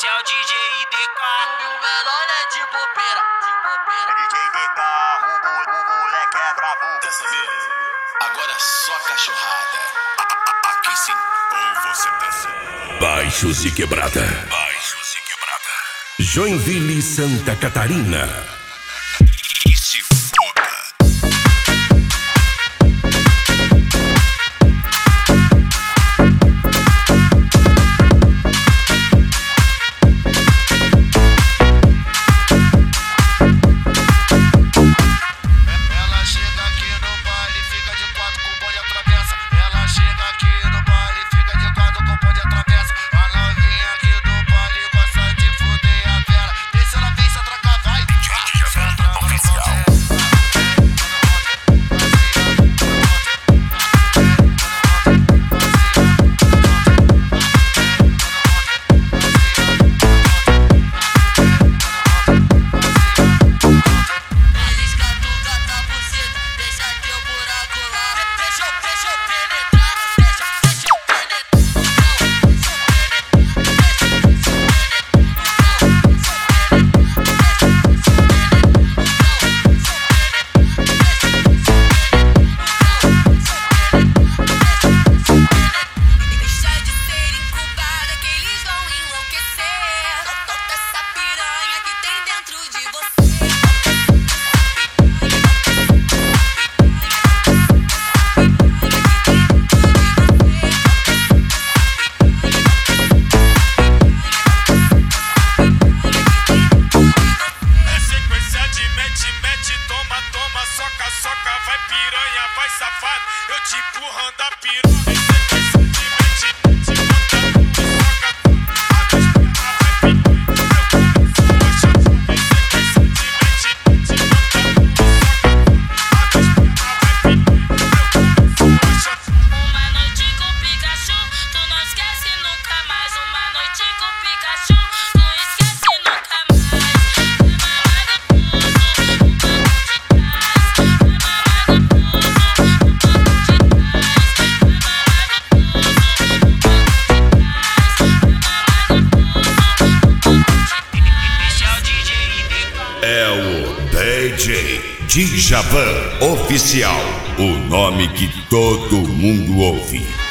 Esse é o DJ DK. O menor é de bobeira. É DJ DK, o moleque é brabo. Quer saber? Agora é só cachorrada. Aqui sim, ou você pensa. Baixos e Quebrada. Baixos e Quebrada. Joinville, Santa Catarina. E se foda. Soca, vai piranha, vai safado, eu te empurrando a piranha. Uma noite com Pikachu, tu não esquece nunca mais. Uma noite com Pikachu, não esquece nunca É o DJ Djavan Oficial, o nome que todo mundo ouve.